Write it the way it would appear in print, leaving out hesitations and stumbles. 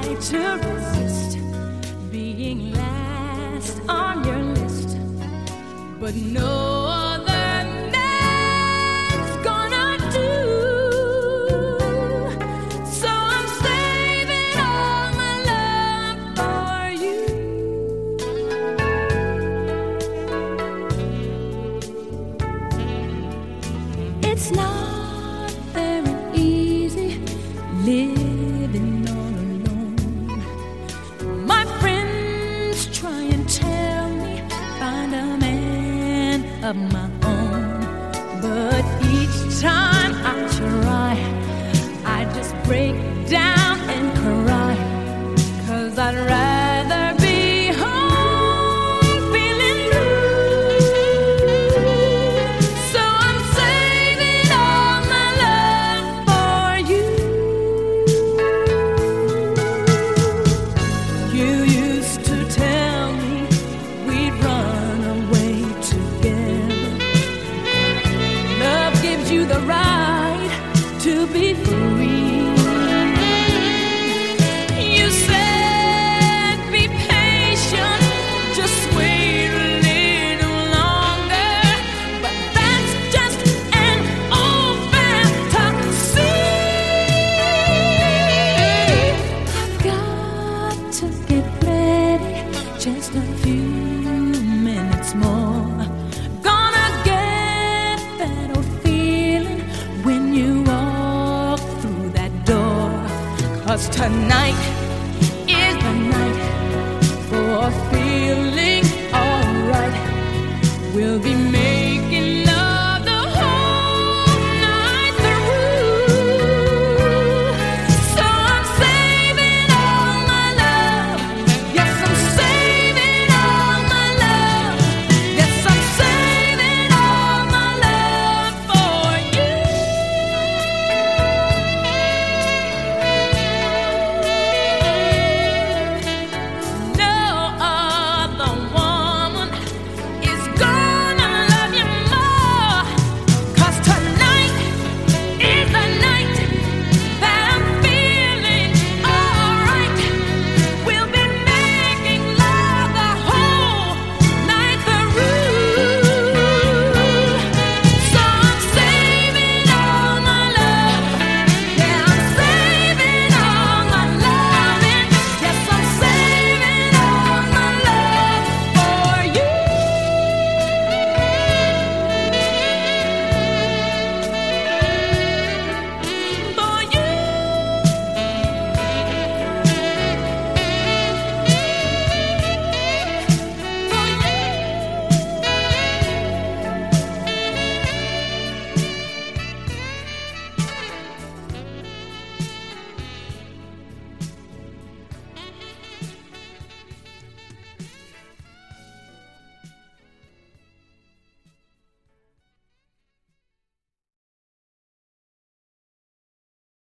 to resist being last on your list, but no other man's gonna do. So I'm saving all my love for you. It's not very easy living all alone. My friends try and tell me find a man of my own, but each time I try, I just break down and cry, 'cause I'd rather be home feeling blue. So I'm saving all my love for you. You used to tell me we'd run away together. Love gives you the right to be free. You said be patient, just wait a little longer, but that's just an old fantasy. I've got to get ready, just a few minutes more. Gonna get that old feeling when you walk through that door, 'cause tonight is the night for feeling alright. We'll be made